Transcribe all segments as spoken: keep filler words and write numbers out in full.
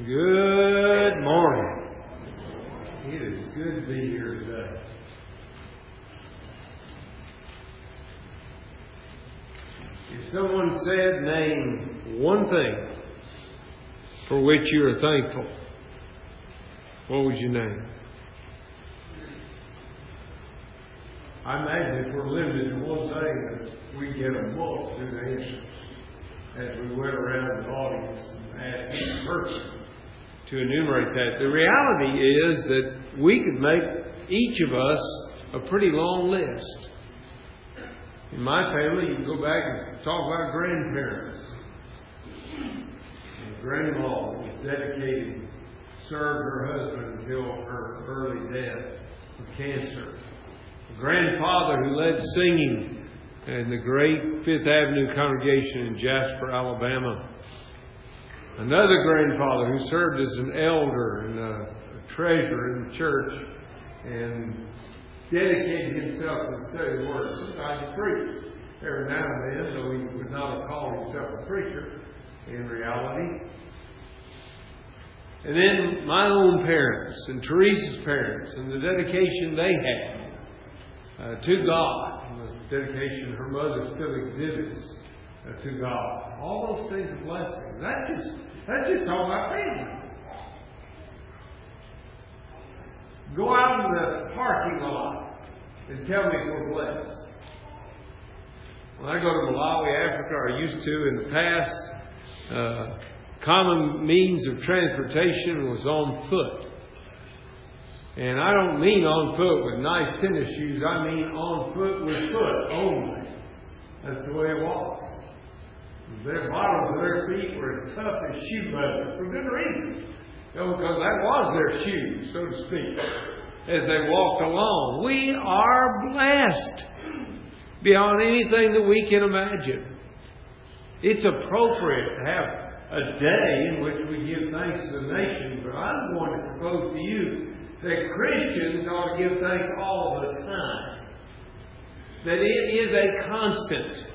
Good morning. It is good to be here today. If someone said, name one thing for which you are thankful, what would you name? I imagine if we're limited to one thing, that we get a multitude of answers as we went around the audience and asked each person to enumerate that. The reality is that we could make each of us a pretty long list. In my family, you can go back and talk about grandparents. And grandma was dedicated, served her husband until her early death of cancer. A grandfather who led singing in the great Fifth Avenue congregation in Jasper, Alabama. Another grandfather who served as an elder and a treasurer in the church and dedicated himself to the study of the Word. Sometimes he preached every now and then, though he would not have called himself a preacher in reality. And then my own parents and Teresa's parents and the dedication they had uh, to God. The dedication her mother still exhibits uh, to God. All those things are blessings. That just, that's just talking about family. Go out in the parking lot and tell me if we're blessed. When I go to Malawi, Africa, or used to in the past, uh, common means of transportation was on foot. And I don't mean on foot with nice tennis shoes. I mean on foot with foot only. That's the way it was. Their bottoms of their feet were as tough as shoe leather for good reason. You know, because that was their shoes, so to speak, as they walked along. We are blessed beyond anything that we can imagine. It's appropriate to have a day in which we give thanks to the nation, but I'm going to propose to you that Christians ought to give thanks all the time. That it is a constant.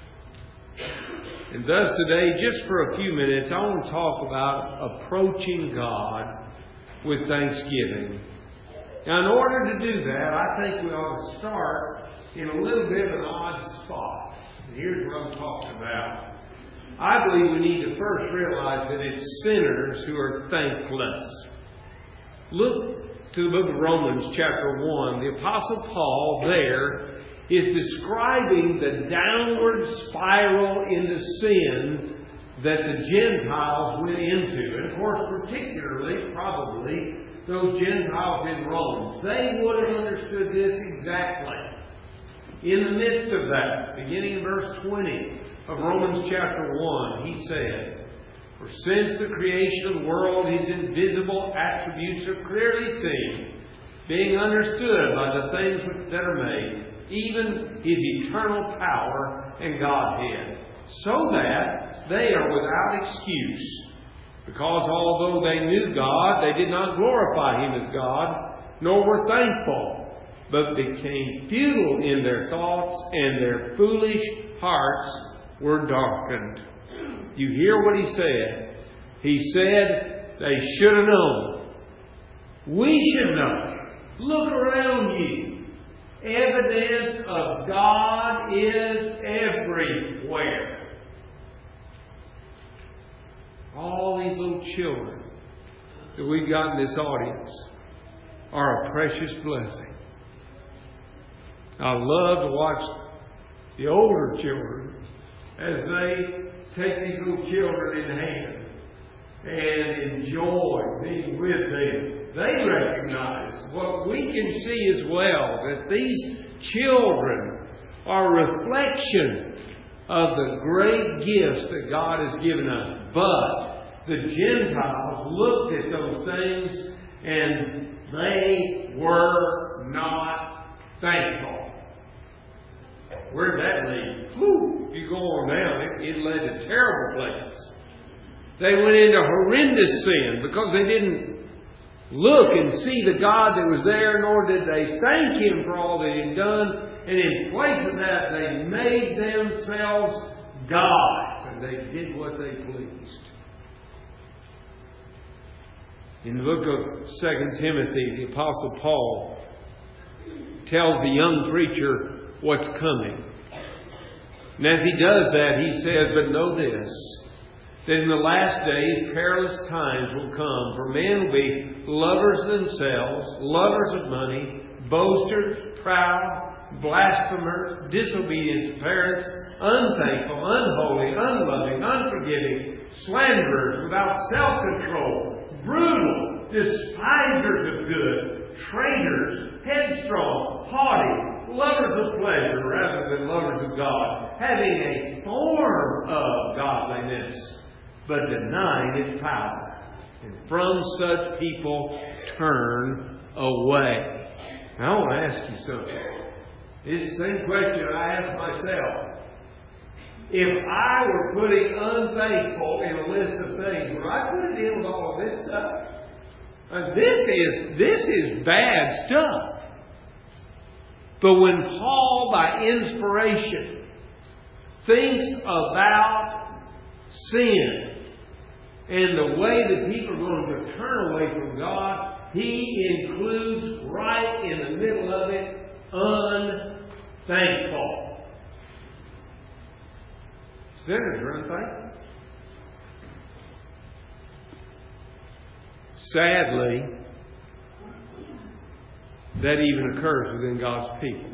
And thus today, just for a few minutes, I want to talk about approaching God with thanksgiving. Now, in order to do that, I think we ought to start in a little bit of an odd spot. And here's what I'm talking about. I believe we need to first realize that it's sinners who are thankless. Look to the book of Romans chapter one. The Apostle Paul there is describing the downward spiral into sin that the Gentiles went into. And of course, particularly, probably, those Gentiles in Rome. They would have understood this exactly. In the midst of that, beginning in verse twenty of Romans chapter one, he said, "For since the creation of the world, His invisible attributes are clearly seen, being understood by the things that are made, even His eternal power and Godhead, so that they are without excuse. Because although they knew God, they did not glorify Him as God, nor were thankful, but became futile in their thoughts, and their foolish hearts were darkened." You hear what he said. He said they should have known. We should know. Look around you. Evidence of God is everywhere. All these little children that we've got in this audience are a precious blessing. I love to watch the older children as they take these little children in hand and enjoy being with them. They recognize what we can see as well, that these children are a reflection of the great gifts that God has given us. But the Gentiles looked at those things and they were not thankful. Where did that lead? Whew, if you go on down, it, it led to terrible places. They went into horrendous sin because they didn't look and see the God that was there, nor did they thank Him for all that He had done. And in place of that, they made themselves gods, and they did what they pleased. In the book of Second Timothy, the Apostle Paul tells the young preacher what's coming. And as he does that, he says, "But know this, that in the last days perilous times will come, for men will be lovers of themselves, lovers of money, boasters, proud, blasphemers, disobedient to parents, unthankful, unholy, unloving, unforgiving, slanderers, without self-control, brutal, despisers of good, traitors, headstrong, haughty, lovers of pleasure rather than lovers of God, having a form of godliness, but denying its power. And from such people turn away." Now I want to ask you something. It's the same question I ask myself. If I were putting unfaithful in a list of things, would I put it in with all of this stuff? And this is this is bad stuff. But when Paul, by inspiration, thinks about sin and the way that people are going to turn away from God, he includes right in the middle of it, unthankful. Sinners are unthankful. Sadly, that even occurs within God's people.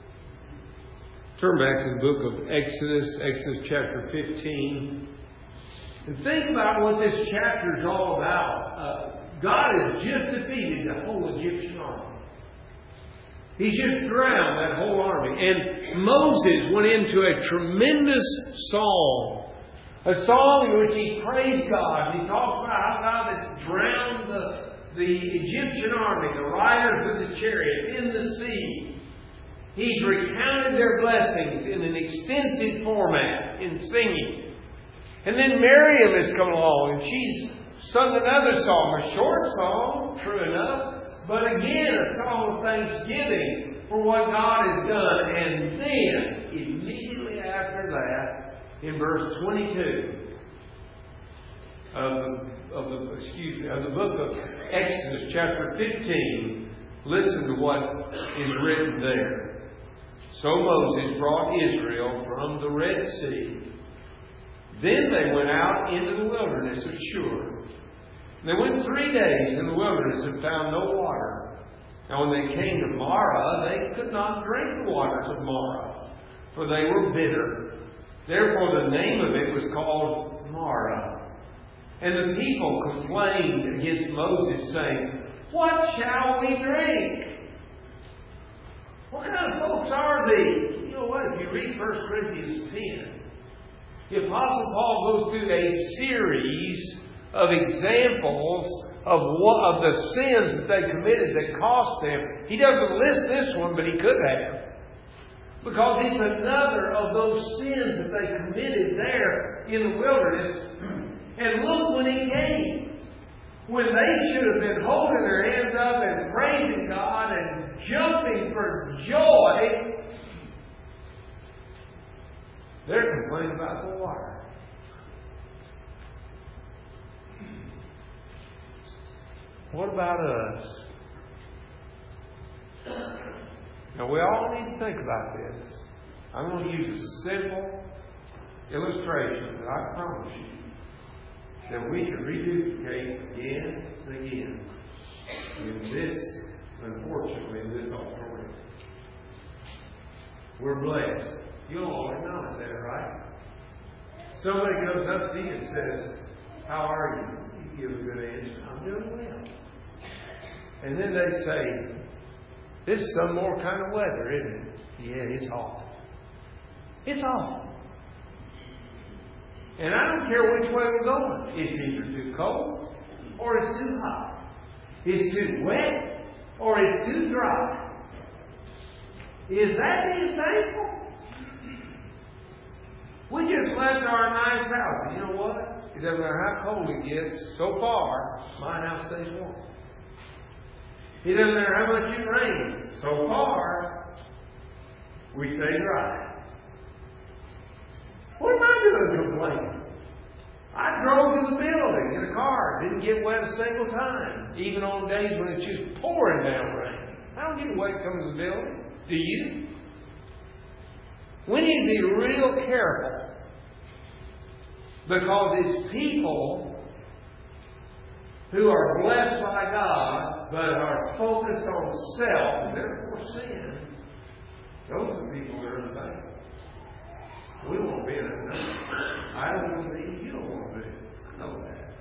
Turn back to the book of Exodus, Exodus chapter fifteen. And think about what this chapter is all about. Uh, God has just defeated the whole Egyptian army. He's just drowned that whole army. And Moses went into a tremendous song. A song in which he praised God. He talked about how God had drowned the, the Egyptian army, the riders of the chariots, in the sea. He's recounted their blessings in an extensive format in singing. And then Miriam has come along and she's sung another song, a short song, true enough, but again a song of thanksgiving for what God has done. And then, immediately after that, in verse twenty-two of the, of the excuse me of the book of Exodus, chapter fifteen, listen to what is written there. "So Moses brought Israel from the Red Sea. Then they went out into the wilderness of Shur. They went three days in the wilderness and found no water. Now when they came to Marah, they could not drink the waters of Marah, for they were bitter. Therefore the name of it was called Marah. And the people complained against Moses, saying, 'What shall we drink?'" What kind of folks are these? You know what? If you read First Corinthians ten, the Apostle Paul goes through a series of examples of what, of the sins that they committed that cost them. He doesn't list this one, but he could have. Because it's another of those sins that they committed there in the wilderness. And look when it came. When they should have been holding their hands up and praising God and jumping for joy, they're complaining about the water. What about us? Now we all need to think about this. I'm going to use a simple illustration that I promise you that we can reduplicate again and again in this, unfortunately, in this auditorium. We're blessed. You'll all acknowledge that, right? Somebody comes up to you and says, "How are you?" You give a good answer. "I'm doing well." And then they say, "This is some more kind of weather, isn't it?" "Yeah, it's hot." It's hot. And I don't care which way we're going. It's either too cold or it's too hot. It's too wet or it's too dry. Is that being thankful? We just left our nice house. And you know what? It doesn't matter how cold it gets. So far, my house stays warm. It doesn't matter how much it rains. So far, we stay dry. What am I doing complaining? I drove to the building in a car. Didn't get wet a single time. time, even on days when it's just pouring down rain. I don't get away from the building. Do you? We need to be real careful, because it's people who are blessed by God but are focused on self and therefore sin. Those are the people that are unthankful. We want to be in that. I don't want to be. You don't want to be. I know that.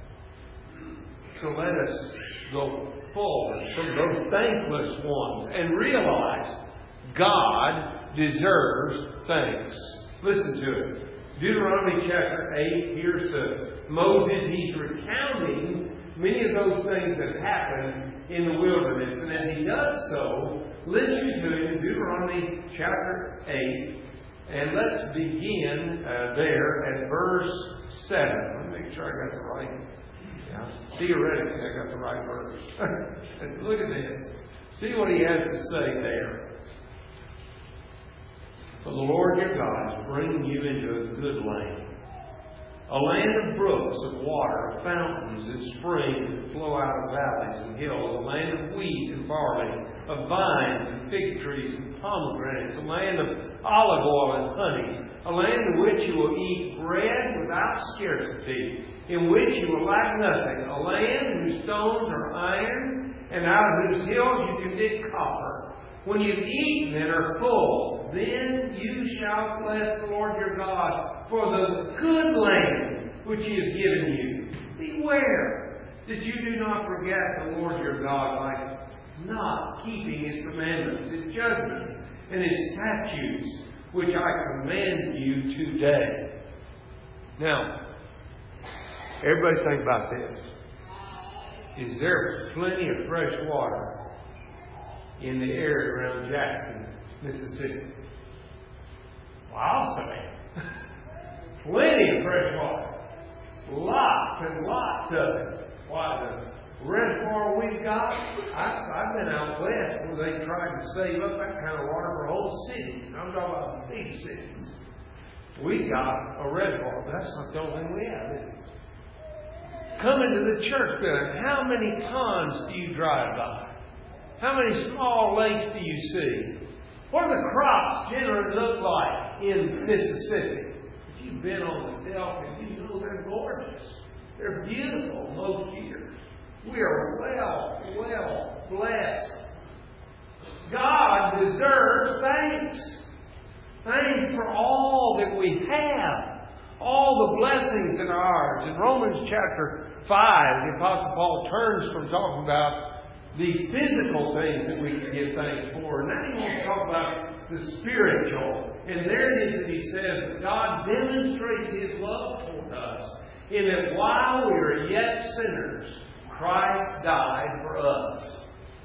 So let us go forward from those thankless ones and realize God deserves thanks. Listen to it. Deuteronomy chapter eight, here's uh, Moses. He's recounting many of those things that happened in the wilderness. And as he does so, listen to it in Deuteronomy chapter eight. And let's begin uh, there at verse seven. Let me make sure I got the right. Yeah, theoretically, I got the right verse. Look at this. See what he has to say there. For the Lord your God is bringing you into a good land, a land of brooks of water, of fountains and springs that flow out of valleys and hills, a land of wheat and barley, of vines and fig trees and pomegranates, a land of olive oil and honey, a land in which you will eat bread without scarcity, in which you will lack nothing, a land whose stones are iron, and out of whose hills you can dig copper. When you've eaten and are full, then you shall bless the Lord your God for the good land which He has given you. Beware that you do not forget the Lord your God by not keeping His commandments, His judgments, and His statutes, which I command you today. Now, everybody think about this. Is there plenty of fresh water in the area around Jackson, Mississippi? Well, I'll say plenty of fresh water. Lots and lots of it. Why, the reservoir we've got, I, I've been out west where they tried to save up that kind of water for whole cities. I'm talking about big cities. We got a reservoir, but that's not the only thing we have, is it? Come into the church building. How many ponds do you drive by? How many small lakes do you see? What do the crops generally look like in Mississippi? If you've been on the Delta, you know they're gorgeous. They're beautiful most years. We are well, well blessed. God deserves thanks. Thanks for all that we have. All the blessings that are ours. In Romans chapter five, the Apostle Paul turns from talking about these physical things that we can give thanks for. And now he wants to talk about the spiritual. And there it is that he says that God demonstrates His love toward us in that while we are yet sinners, Christ died for us.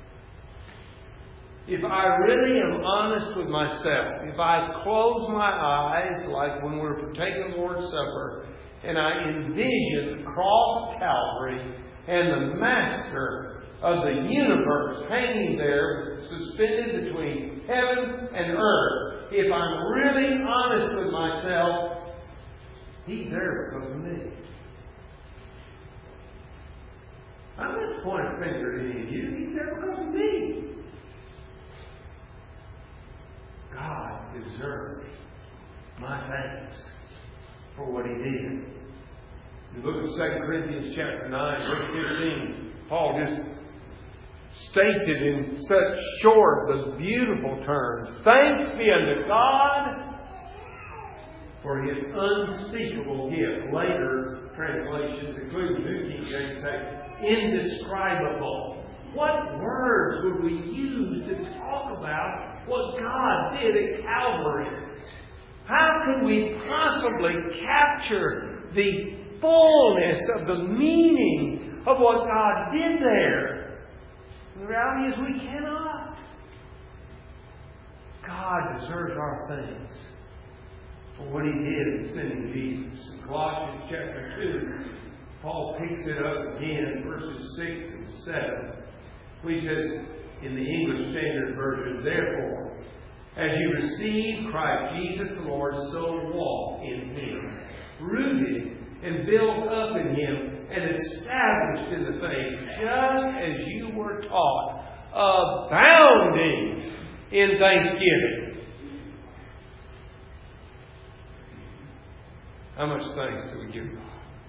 If I really am honest with myself, if I close my eyes like when we're partaking the Lord's Supper, and I envision the cross of Calvary and the Master of the universe hanging there, suspended between heaven and earth, if I'm really honest with myself, He's there because of me. I'm not pointing a finger at any of you. He's there because of me. God deserves my thanks for what He did. You look at Second Corinthians chapter nine, verse fifteen. Paul just states it in such short but beautiful terms. Thanks be unto God for His unspeakable gift. Later translations, including the New King James, say indescribable. What words would we use to talk about what God did at Calvary? How can we possibly capture the fullness of the meaning of what God did there? The reality is we cannot. God deserves our thanks for what He did in sending Jesus. In Colossians chapter two, Paul picks it up again, verses six and seven. He says in the English Standard Version, therefore, as you receive Christ Jesus the Lord, so walk in Him, rooted and built up in Him, and established in the faith, just as you were taught, abounding in thanksgiving. How much thanks do we give God?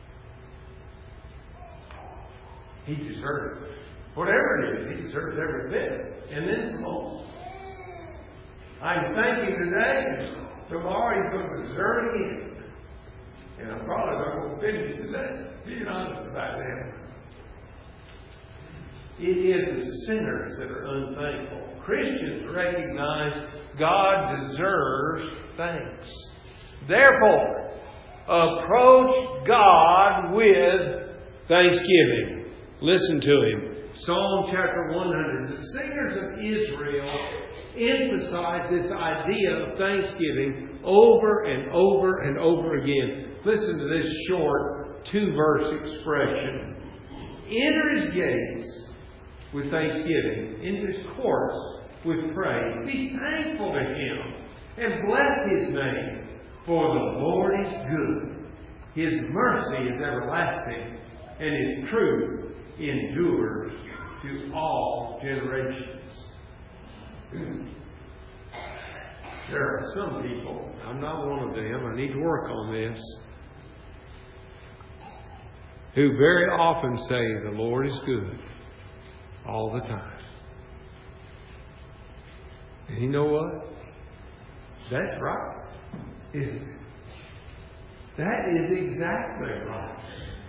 He deserves it. Whatever it is, He deserves every bit. And then some more. I can thank Him today, and tomorrow He's going to deserve it again. And I'm probably not going to finish today, being honest about that. It is the sinners that are unthankful. Christians recognize God deserves thanks. Therefore, approach God with thanksgiving. Listen to Him. Psalm chapter one hundred. The singers of Israel emphasize this idea of thanksgiving over and over and over again. Listen to this short two-verse expression. Enter His gates with thanksgiving, into His courts with praise. Be thankful to Him and bless His name, for the Lord is good. His mercy is everlasting, and His truth endures to all generations. There are some people, I'm not one of them, I need to work on this, who very often say the Lord is good all the time. And you know what? That's right, isn't it? That is exactly right.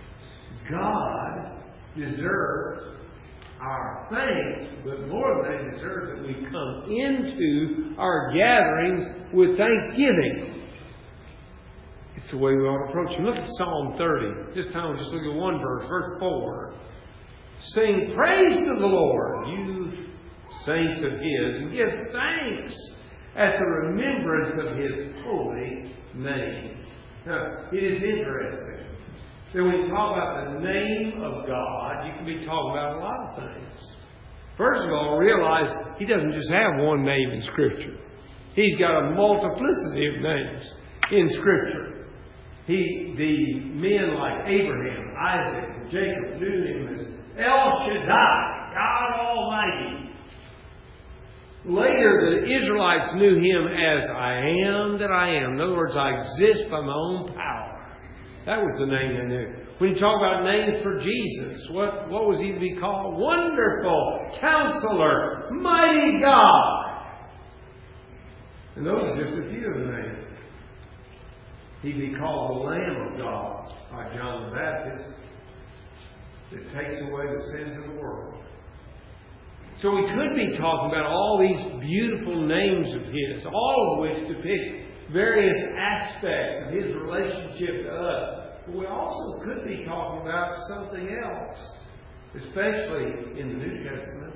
God deserves our thanks, but more than that, deserves that we come into our gatherings with thanksgiving. It's the way we ought to approach it. Look at Psalm thirty. This time we'll just look at one verse, verse four. Sing praise to the Lord, you saints of His, and give thanks at the remembrance of His holy name. Now, it is interesting that when you talk about the name of God, you can be talking about a lot of things. First of all, realize He doesn't just have one name in Scripture. He's got a multiplicity of names in Scripture. He, the men like Abraham, Isaac, and Jacob knew Him as El Shaddai, God Almighty. Later, the Israelites knew Him as I am that I am. In other words, I exist by my own power. That was the name they knew. When you talk about names for Jesus, what, what was He to be called? Wonderful Counselor, Mighty God. And those are just a few of the names. He'd be called the Lamb of God by John the Baptist that takes away the sins of the world. So we could be talking about all these beautiful names of His, all of which depict various aspects of His relationship to us. But we also could be talking about something else, especially in the New Testament.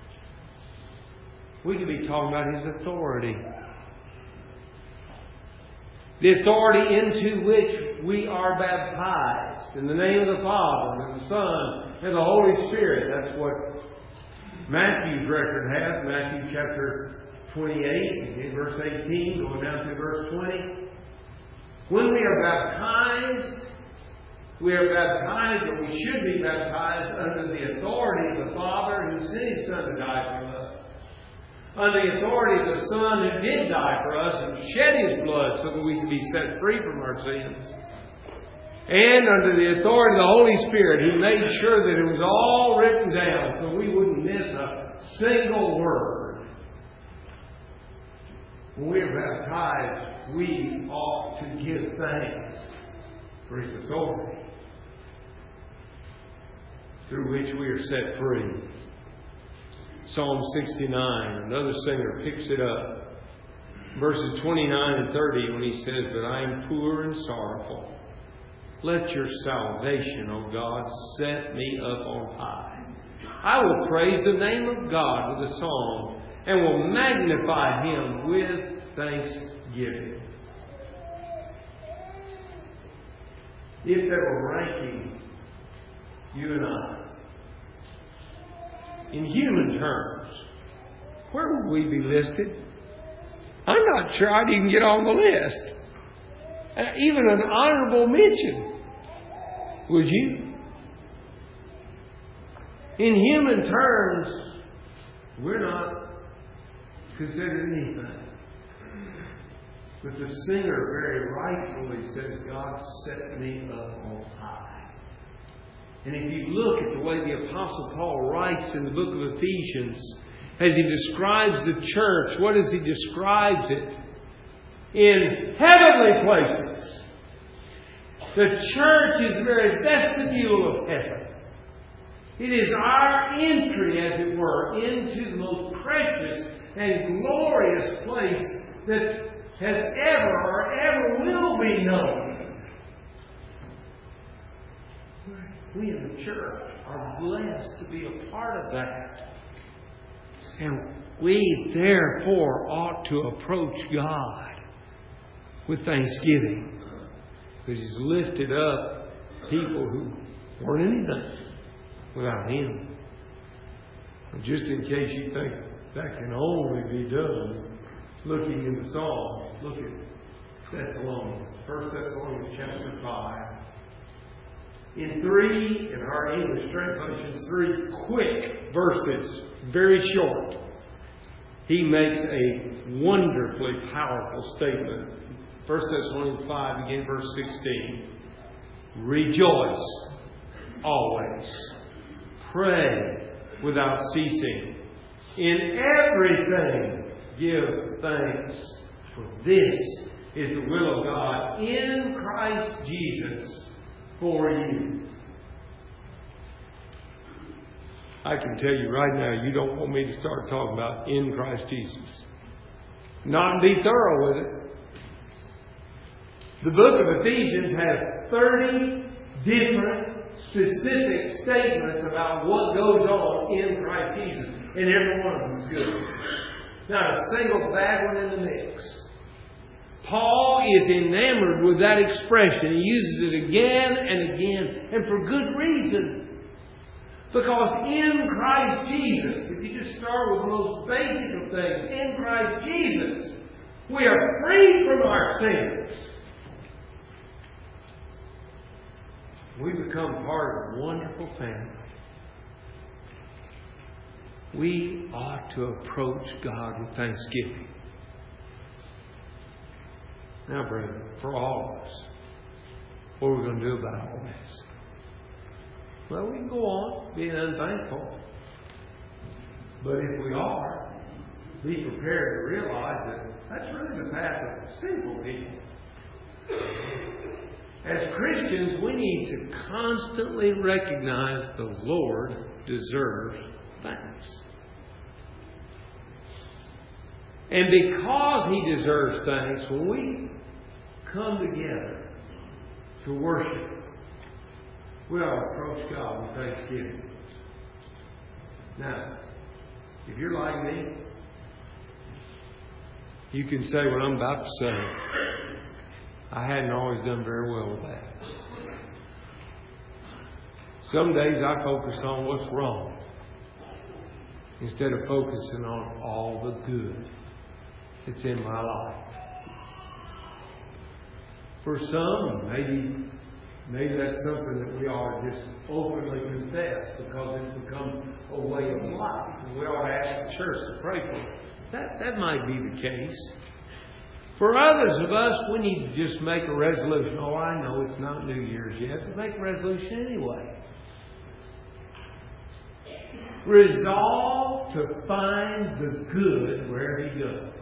We could be talking about His authority. The authority into which we are baptized in the name of the Father and the Son and the Holy Spirit. That's what Matthew's record has. Matthew chapter twenty-eight, in verse eighteen, going down to verse twenty. When we are baptized, we are baptized, or we should be baptized, under the authority of the Father who sent His Son to die for us. Under the authority of the Son who did die for us and shed His blood so that we can be set free from our sins. And under the authority of the Holy Spirit who made sure that it was all written down so we wouldn't miss a single word. When we are baptized, we ought to give thanks for His authority, through which we are set free. Psalm sixty-nine, another singer picks it up. Verses twenty-nine and thirty, when he says, "But I am poor and sorrowful. Let your salvation, O God, set me up on high. I will praise the name of God with a song, and will magnify Him with thanksgiving." If there were ranking you and I in human terms, where would we be listed? I'm not sure I'd even get on the list. Uh, even an honorable mention. Would you? In human terms, we're not considered anything. But the singer very rightfully says, God set me up on high. And if you look at the way the Apostle Paul writes in the book of Ephesians, as he describes the church, what does he describe it? In heavenly places. The church is the very vestibule of heaven. It is our entry, as it were, into the most precious and glorious place that has ever or ever will be known. We in the church are blessed to be a part of that. And we therefore ought to approach God with thanksgiving. Because He's lifted up people who weren't anything without Him. Just in case you think that can only be done looking in the Psalms, look at Thessalonians, First Thessalonians chapter five. In three, in our English translations, three quick verses, very short, he makes a wonderfully powerful statement. First Thessalonians five, again, verse sixteen. Rejoice always. Pray without ceasing. In everything give thanks, for this is the will of God in Christ Jesus for you. I can tell you right now, you don't want me to start talking about in Christ Jesus. Not be thorough with it. The book of Ephesians has thirty different specific statements about what goes on in Christ Jesus. And every one of them is good. Not a single bad one in the mix. Paul is enamored with that expression. He uses it again and again. And for good reason. Because in Christ Jesus, if you just start with the most basic of things, in Christ Jesus, we are free from our sins. We become part of a wonderful family. We ought to approach God with thanksgiving. Now, brethren, for all of us, what are we going to do about all this? Well, we can go on being unthankful. But if we are, be prepared to realize that that's really the path of sinful people. As Christians, we need to constantly recognize the Lord deserves thanks. And because He deserves thanks, when we come together to worship, we ought to approach God with thanksgiving. Now, if you're like me, you can say what I'm about to say. I hadn't always done very well with that. Some days I focus on what's wrong instead of focusing on all the good that's in my life. For some, maybe maybe that's something that we ought to just openly confess because it's become a way of life. And we ought to ask the church to pray for it. That, that might be the case. For others of us, we need to just make a resolution. Oh, I know it's not New Year's yet, but make a resolution anyway. Resolve to find the good wherever you go.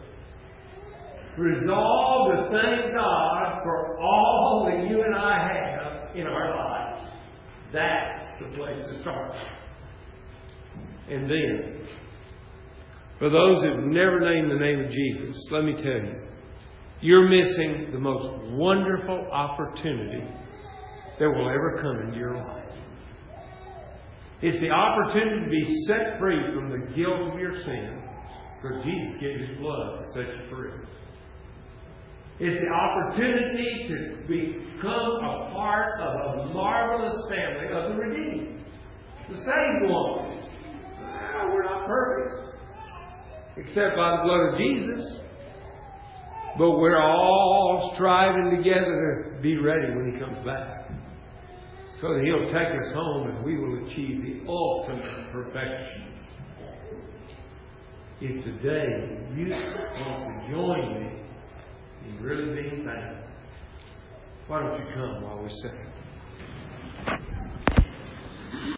Resolve to thank God for all that you and I have in our lives. That's the place to start. And then, for those that have never named the name of Jesus, let me tell you, you're missing the most wonderful opportunity that will ever come into your life. It's the opportunity to be set free from the guilt of your sin, because Jesus gave His blood to set you free. It's the opportunity to become a part of a marvelous family of the redeemed, the saved ones. Well, we're not perfect, except by the blood of Jesus. But we're all striving together to be ready when He comes back. so that He'll take us home and we will achieve the ultimate perfection. If today you want to join me in really being thankful, why don't you come while we sing?